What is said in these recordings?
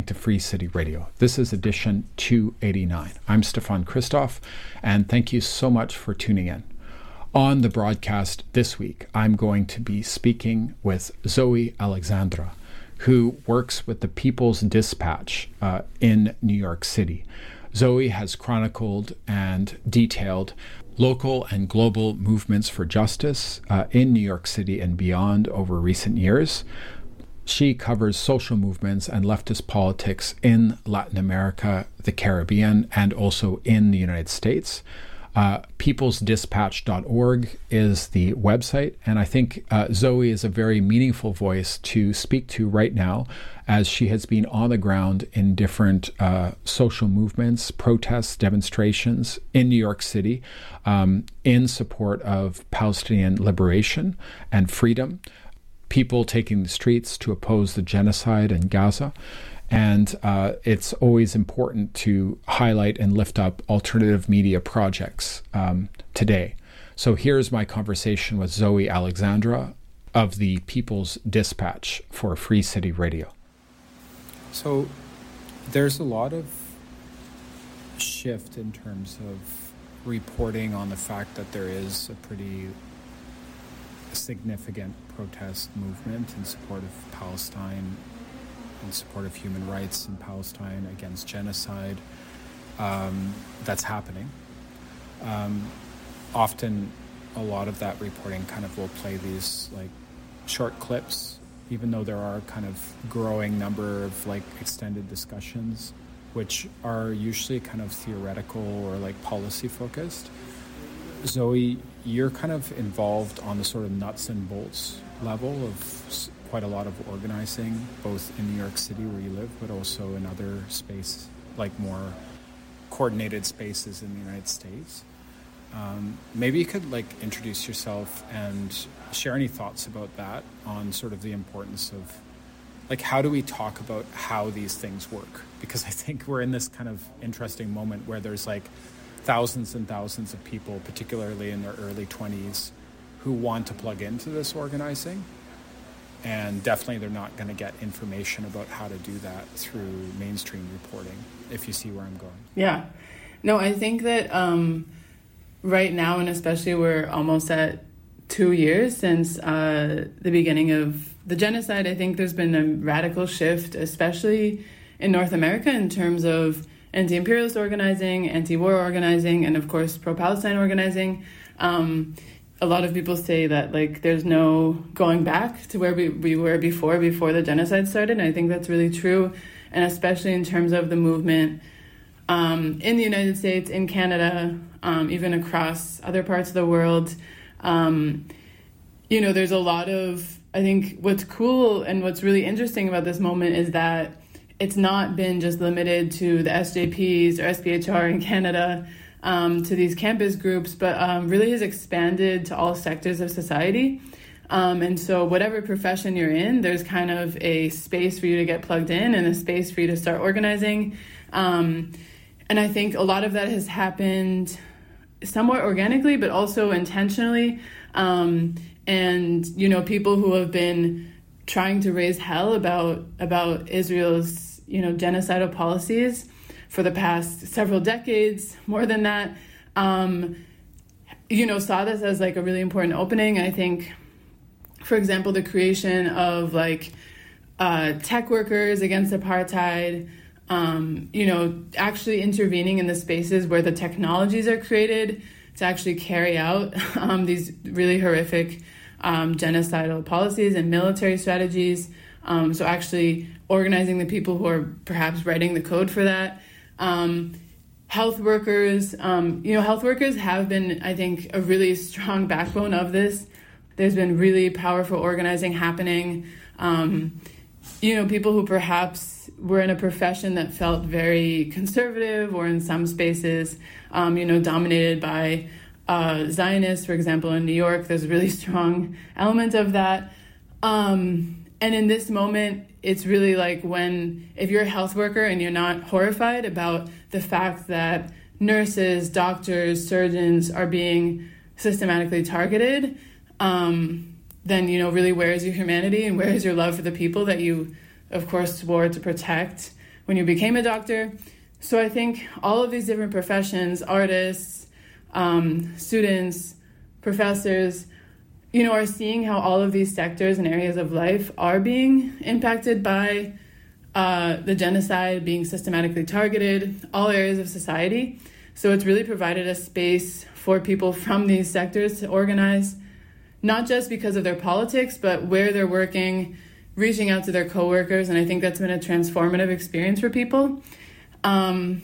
To Free City Radio. This is edition 289. I'm Stefan Christoff, and thank you so much for tuning in. On the broadcast this week, I'm going to be speaking with Zoe Alexandra, who works with the People's Dispatch in New York City. Zoe has chronicled and detailed local and global movements for justice in New York City and beyond over recent years. She covers social movements and leftist politics in Latin America, the Caribbean, and also in the United States. Peoplesdispatch.org is the website, and I think Zoe is a very meaningful voice to speak to right now, as she has been on the ground in different social movements, protests, demonstrations in New York City in support of Palestinian liberation and freedom. People taking the streets to oppose the genocide in Gaza. And it's always important to highlight and lift up alternative media projects today. So here's my conversation with Zoe Alexandra of the People's Dispatch for Free City Radio. So there's a lot of shift in terms of reporting on the fact that there is a pretty significant protest movement in support of Palestine, in support of human rights in Palestine, against genocide that's happening. Often a lot of that reporting kind of will play these like short clips, even though there are kind of growing number of like extended discussions, which are usually kind of theoretical or like policy focused. Zoe, you're kind of involved on the sort of nuts and bolts level of quite a lot of organizing, both in New York City where you live, but also in other space, like more coordinated spaces in the United States. Maybe you could like introduce yourself and share any thoughts about that on sort of the importance of like, how do we talk about how these things work? Because I think we're in this kind of interesting moment where there's like thousands and thousands of people, particularly in their early 20s, who want to plug into this organizing. And definitely they're not going to get information about how to do that through mainstream reporting, if you see where I'm going. Yeah. No, I think that right now, and especially we're almost at 2 years since the beginning of the genocide, I think there's been a radical shift, especially in North America, in terms of anti-imperialist organizing, anti-war organizing, and of course pro-Palestine organizing. A lot of people say that like there's no going back to where we were before the genocide started, and I think that's really true, and especially in terms of the movement in the United States, in Canada, even across other parts of the world. There's a lot of, I think what's cool and what's really interesting about this moment is that it's not been just limited to the SJPs or SPHR in Canada, to these campus groups, but really has expanded to all sectors of society. And so whatever profession you're in, there's kind of a space for you to get plugged in and a space for you to start organizing. And I think a lot of that has happened somewhat organically, but also intentionally. And, people who have been trying to raise hell about Israel's genocidal policies for the past several decades, more than that, saw this as like a really important opening. I think, for example, the creation of like tech workers against apartheid, actually intervening in the spaces where the technologies are created to actually carry out these really horrific genocidal policies and military strategies. So actually organizing the people who are perhaps writing the code for that. Health workers, health workers have been, I think, a really strong backbone of this. There's been really powerful organizing happening. People who perhaps were in a profession that felt very conservative or in some spaces, dominated by Zionists, for example, in New York, there's a really strong element of that. And in this moment, it's really like if you're a health worker and you're not horrified about the fact that nurses, doctors, surgeons are being systematically targeted, then, really, where is your humanity and where is your love for the people that you, of course, swore to protect when you became a doctor. So I think all of these different professions, artists, students, professors, are seeing how all of these sectors and areas of life are being impacted by the genocide, being systematically targeted, all areas of society. So it's really provided a space for people from these sectors to organize, not just because of their politics, but where they're working, reaching out to their coworkers. And I think that's been a transformative experience for people. And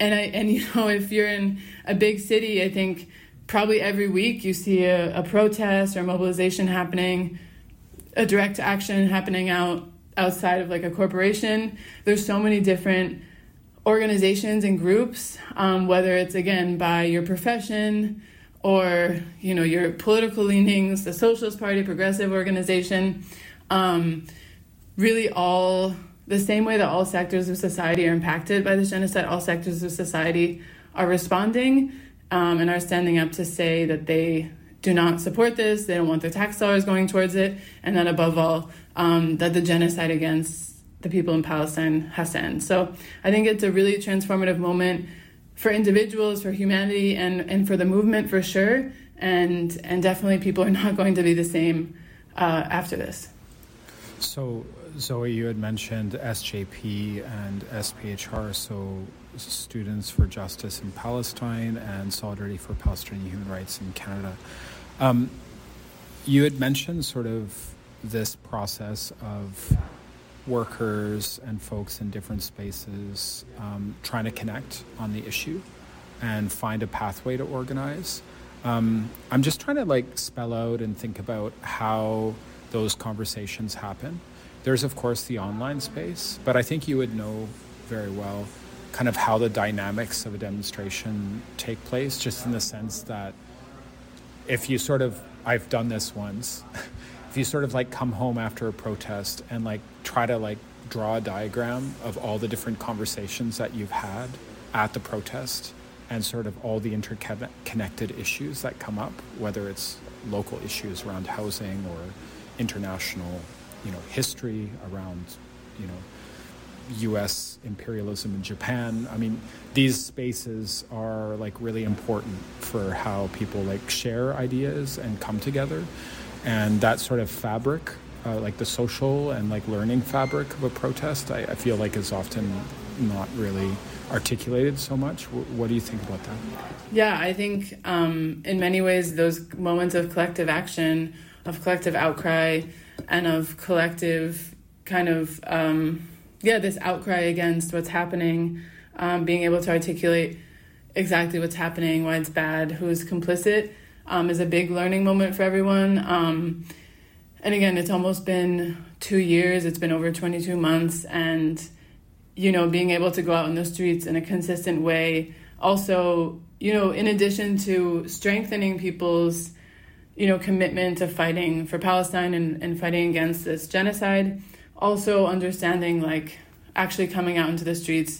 if you're in a big city, I think probably every week you see a protest or mobilization happening, a direct action happening outside of like a corporation. There's so many different organizations and groups, whether it's, again, by your profession or, your political leanings, the Socialist Party, progressive organization, really all the same way that all sectors of society are impacted by this genocide, all sectors of society are responding and are standing up to say that they do not support this, they don't want their tax dollars going towards it, and that above all, that the genocide against the people in Palestine has to end. So I think it's a really transformative moment for individuals, for humanity, and for the movement for sure. And definitely people are not going to be the same after this. So, Zoe, you had mentioned SJP and SPHR, so Students for Justice in Palestine and Solidarity for Palestinian Human Rights in Canada. You had mentioned sort of this process of workers and folks in different spaces trying to connect on the issue and find a pathway to organize. I'm just trying to spell out and think about how those conversations happen. There's, of course, the online space, but I think you would know very well kind of how the dynamics of a demonstration take place, just in the sense that if you I've done this once, if you come home after a protest and try to draw a diagram of all the different conversations that you've had at the protest and sort of all the interconnected issues that come up, whether it's local issues around housing or international, history around, U.S. imperialism in Japan. I mean, these spaces are really important for how people share ideas and come together. And that sort of fabric, the social and learning fabric of a protest, I feel is often not really articulated so much. What do you think about that? Yeah, I think in many ways those moments of collective action, of collective outcry, and of collective kind of, this outcry against what's happening, being able to articulate exactly what's happening, why it's bad, who's complicit, is a big learning moment for everyone. And again, it's almost been 2 years, it's been over 22 months, and, being able to go out in the streets in a consistent way. Also, in addition to strengthening people's, commitment to fighting for Palestine and fighting against this genocide, also understanding actually coming out into the streets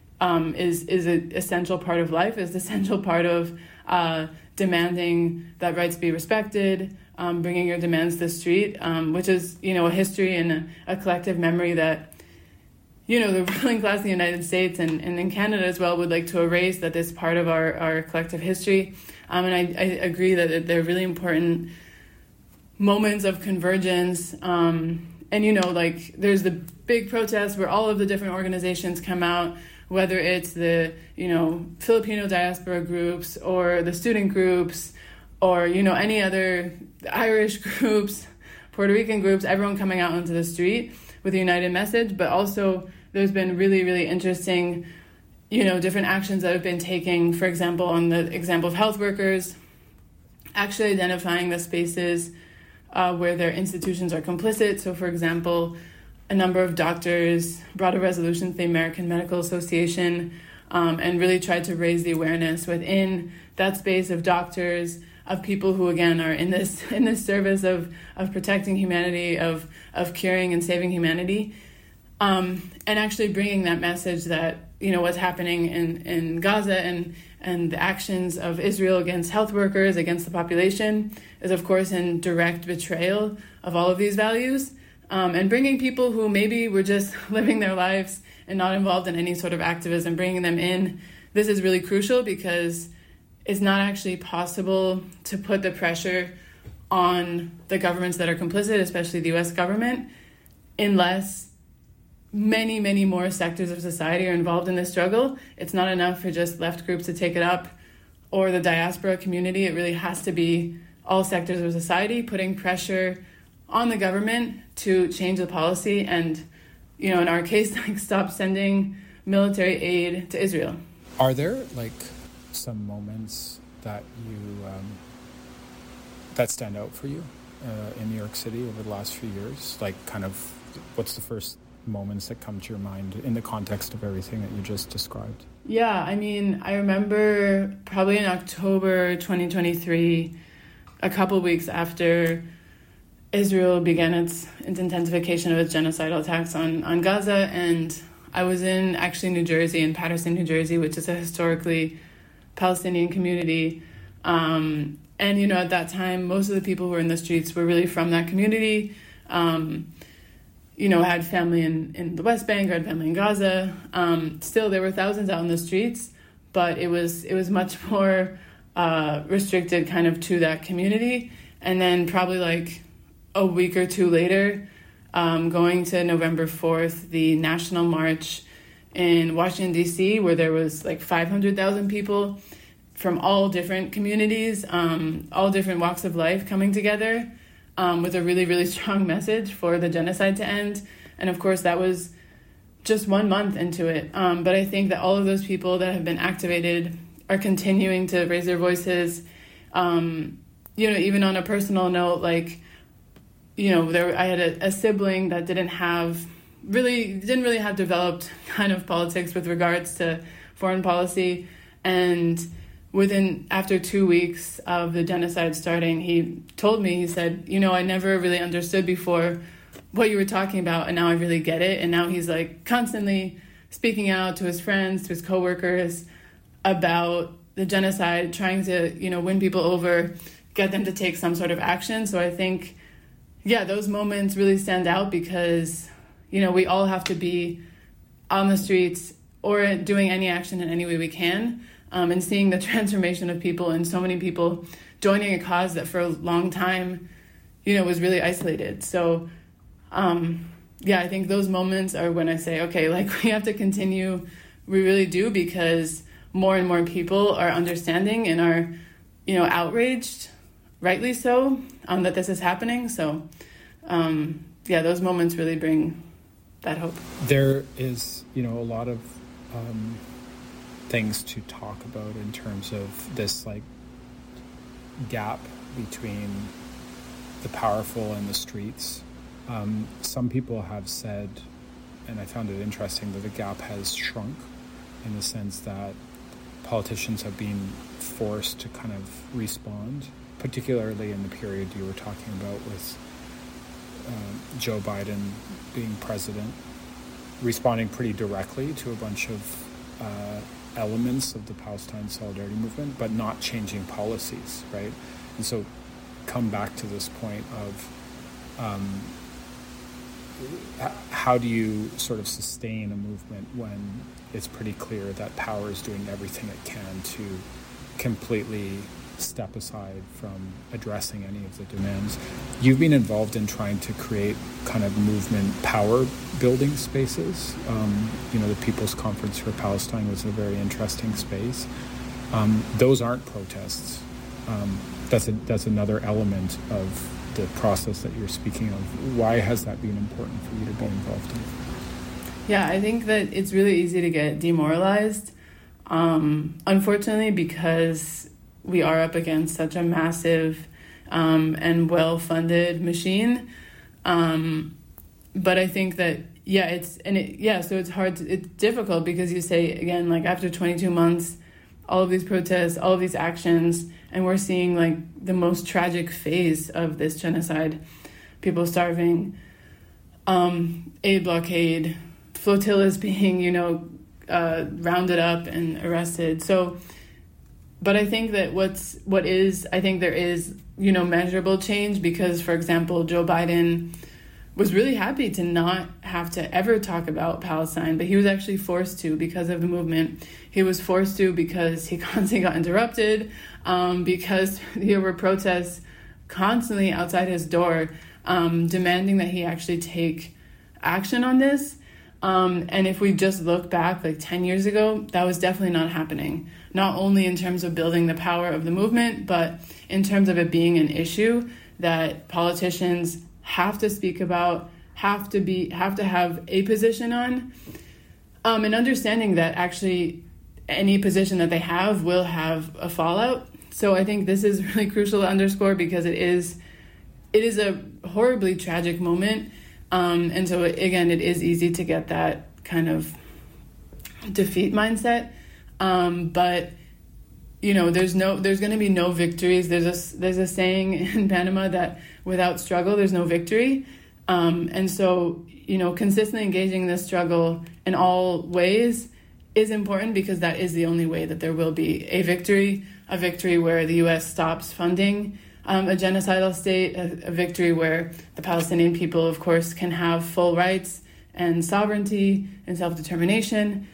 is an essential part of life, is the essential part of demanding that rights be respected, bringing your demands to the street, which is, a history and a collective memory that, the ruling class in the United States and in Canada as well would like to erase, that is part of our collective history. And I agree that they're really important moments of convergence. And, there's the big protest where all of the different organizations come out, whether it's the, Filipino diaspora groups or the student groups or, any other Irish groups, Puerto Rican groups, everyone coming out onto the street with a united message. But also there's been really, really interesting, different actions that have been taken, for example, on the example of health workers, actually identifying the spaces where their institutions are complicit. So, for example, a number of doctors brought a resolution to the American Medical Association and really tried to raise the awareness within that space of doctors, of people who, again, are in this service of protecting humanity, of curing and saving humanity, and actually bringing that message that, what's happening in Gaza and the actions of Israel against health workers, against the population, is, of course, in direct betrayal of all of these values. and bringing people who maybe were just living their lives and not involved in any sort of activism, bringing them in. This is really crucial because it's not actually possible to put the pressure on the governments that are complicit, especially the US government, unless many, many more sectors of society are involved in this struggle. It's not enough for just left groups to take it up or the diaspora community. It really has to be all sectors of society putting pressure on the government to change the policy and, in our case, stop sending military aid to Israel. Are there some moments that you that stand out for you in New York City over the last few years? What's the first moments that come to your mind in the context of everything that you just described? Yeah, I remember probably in October 2023, a couple of weeks after Israel began its intensification of its genocidal attacks on Gaza, and I was in New Jersey, in Paterson, New Jersey, which is a historically Palestinian community. And, at that time, most of the people who were in the streets were really from that community, had family in the West Bank or had family in Gaza. Still, there were thousands out in the streets, but it was much more restricted kind of to that community. And then probably a week or two later, going to November 4th, the National March in Washington, D.C., where there was 500,000 people from all different communities, all different walks of life coming together with a really, really strong message for the genocide to end. And of course, that was just 1 month into it. But I think that all of those people that have been activated are continuing to raise their voices. Even on a personal note, I had a sibling that didn't really have developed kind of politics with regards to foreign policy. And after 2 weeks of the genocide starting, he told me, he said, I never really understood before what you were talking about, and now I really get it. And now he's constantly speaking out to his friends, to his coworkers about the genocide, trying to, win people over, get them to take some sort of action. So I think, those moments really stand out because, we all have to be on the streets or doing any action in any way we can, and seeing the transformation of people and so many people joining a cause that for a long time, was really isolated. So, I think those moments are when I say, okay, we have to continue. We really do, because more and more people are understanding and are, outraged, rightly so, that this is happening. So, those moments really bring that hope. There is, a lot of things to talk about in terms of this gap between the powerful and the streets. Some people have said, and I found it interesting, that the gap has shrunk in the sense that politicians have been forced to kind of respond, particularly in the period you were talking about with Joe Biden being president, responding pretty directly to a bunch of elements of the Palestine Solidarity Movement, but not changing policies, right? And so come back to this point of how do you sort of sustain a movement when it's pretty clear that power is doing everything it can to completely step aside from addressing any of the demands? You've been involved in trying to create kind of movement power building spaces. The People's Conference for Palestine was a very interesting space. Those aren't protests. That's another element of the process that you're speaking of. Why has that been important for you to be involved in? Yeah, I think that it's really easy to get demoralized, unfortunately, because we are up against such a massive and well-funded machine. But I think that, so it's hard, it's difficult because you say, again, after 22 months, all of these protests, all of these actions, and we're seeing the most tragic phase of this genocide, people starving, aid blockade, flotillas being, rounded up and arrested. So, but I think that I think there is, measurable change because, for example, Joe Biden was really happy to not have to ever talk about Palestine, but he was actually forced to because of the movement. He was forced to because he constantly got interrupted, because there were protests constantly outside his door, demanding that he actually take action on this. And if we just look back like 10 years ago, that was definitely not happening. Not only in terms of building the power of the movement, but in terms of it being an issue that politicians have to speak about, have to have a position on, and understanding that actually any position that they have will have a fallout. So I think this is really crucial to underscore because it is a horribly tragic moment. And so again, it is easy to get that kind of defeat mindset. But there's going to be no victories. There's a saying in Panama that without struggle, there's no victory. And so, consistently engaging this struggle in all ways is important because that is the only way that there will be a victory where the U.S. stops funding a genocidal state, a victory where the Palestinian people, of course, can have full rights and sovereignty and self-determination.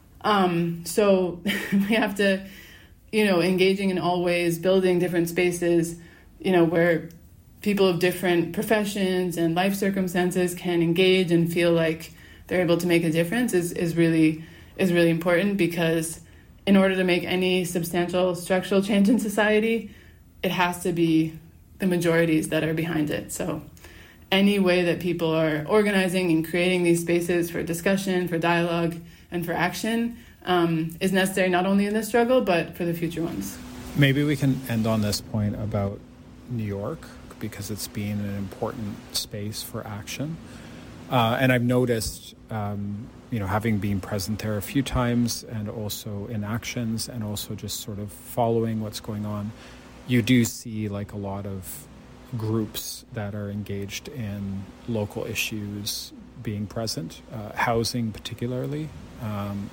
So we have to, engaging in all ways, building different spaces, where people of different professions and life circumstances can engage and feel like they're able to make a difference is really important, because in order to make any substantial structural change in society, it has to be the majorities that are behind it. So any way that people are organizing and creating these spaces for discussion, for dialogue, and for action is necessary not only in this struggle, but for the future ones. Maybe we can end on this point about New York, because it's been an important space for action. And I've noticed, having been present there a few times and also in actions and also just sort of following what's going on, you do see like a lot of groups that are engaged in local issues being present, housing particularly. I'm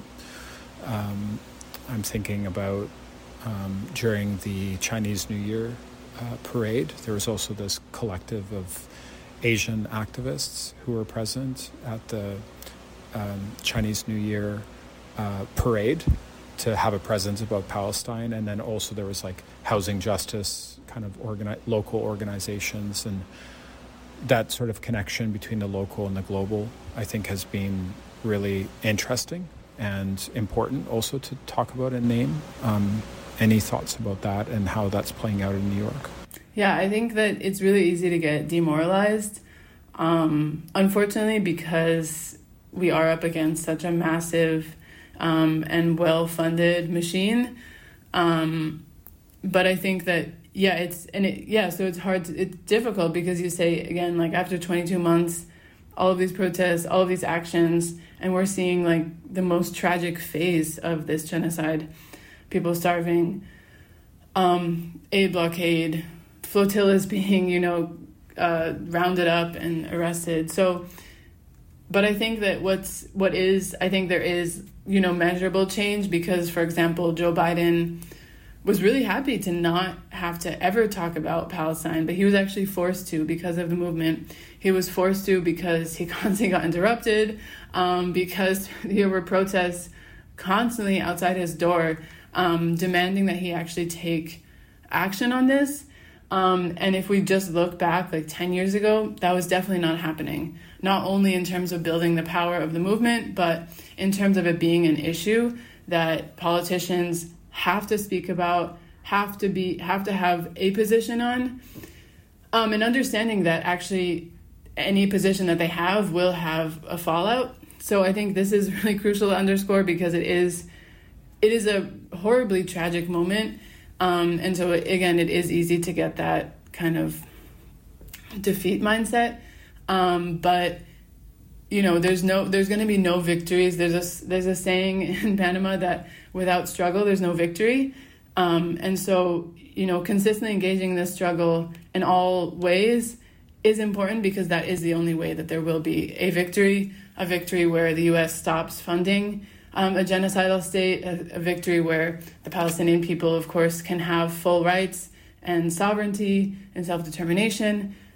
thinking about during the Chinese New Year parade, there was also this collective of Asian activists who were present at the Chinese New Year parade to have a presence about Palestine. And then also there was like housing justice kind of local organizations, and that sort of connection between the local and the global, I think, has been really interesting and important also to talk about and name. Any thoughts about that and how that's playing out in New York? Yeah, I think that it's really easy to get demoralized, unfortunately, because we are up against such a massive and well-funded machine. But I think that, so it's hard, it's difficult because you say, again, like after 22 months, all of these protests, all of these actions, and we're seeing like the most tragic phase of this genocide, people starving, aid blockade, flotillas being, rounded up and arrested. So, but I think that I think there is, measurable change because, for example, Joe Biden was really happy to not have to ever talk about Palestine, but he was actually forced to because of the movement. He was forced to because he constantly got interrupted, because there were protests constantly outside his door, demanding that he actually take action on this. And if we just look back like 10 years ago, that was definitely not happening. Not only in terms of building the power of the movement, but in terms of it being an issue that politicians have to speak about, have to have a position on, and understanding that actually any position that they have will have a fallout. So I think this is really crucial to underscore because it is a horribly tragic moment. And so again, it is easy to get that kind of defeat mindset. But there's going to be no victories. There's a saying in Panama that without struggle, there's no victory. And so, consistently engaging this struggle in all ways is important because that is the only way that there will be a victory where the U.S. stops funding a genocidal state, a victory where the Palestinian people, of course, can have full rights and sovereignty and self-determination.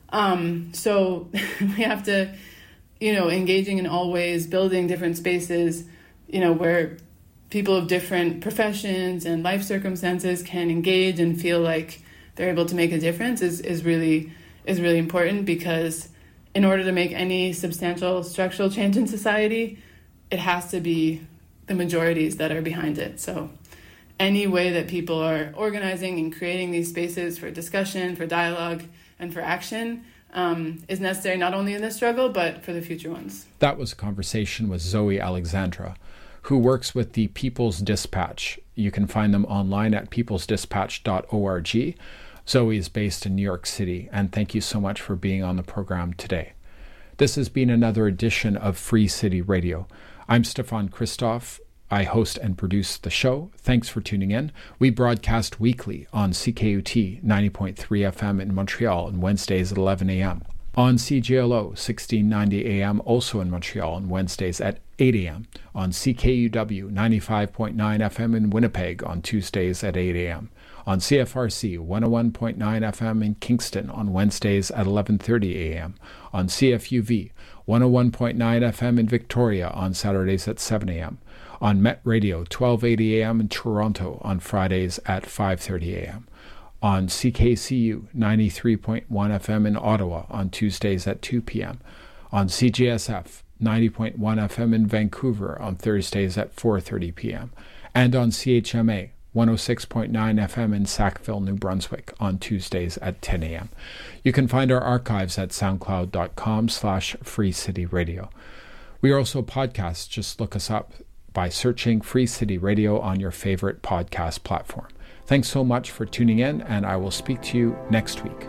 So we have to, engaging in all ways, building different spaces, where people of different professions and life circumstances can engage and feel like they're able to make a difference is really important, because in order to make any substantial structural change in society, it has to be the majorities that are behind it. So any way that people are organizing and creating these spaces for discussion, for dialogue, and for action is necessary not only in this struggle, but for the future ones. That was a conversation with Zoe Alexandra, who works with the People's Dispatch. You can find them online at peoplesdispatch.org. Zoe is based in New York City, and thank you so much for being on the program today. This has been another edition of Free City Radio. I'm Stefan Christoff. I host and produce the show. Thanks for tuning in. We broadcast weekly on CKUT 90.3 FM in Montreal on Wednesdays at 11 a.m. On CJLO 1690 AM, also in Montreal, on Wednesdays at 8 a.m. On CKUW 95.9 FM in Winnipeg on Tuesdays at 8 a.m. On CFRC 101.9 FM in Kingston on Wednesdays at 11:30 a.m. On CFUV 101.9 FM in Victoria on Saturdays at 7 a.m. On Met Radio 1280 a.m. in Toronto on Fridays at 5:30 a.m. On CKCU 93.1 FM in Ottawa on Tuesdays at 2 p.m. On CJSF 90.1 FM in Vancouver on Thursdays at 4:30 p.m. And on CHMA 106.9 FM in Sackville, New Brunswick on Tuesdays at 10 a.m. You can find our archives at soundcloud.com/freecityradio. We are also podcasts. Just look us up by searching Free City Radio on your favorite podcast platform. Thanks so much for tuning in, and I will speak to you next week.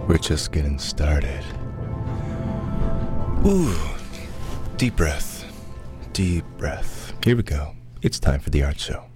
We're just getting started. Ooh, deep breath. Deep breath. Here we go. It's time for the art show.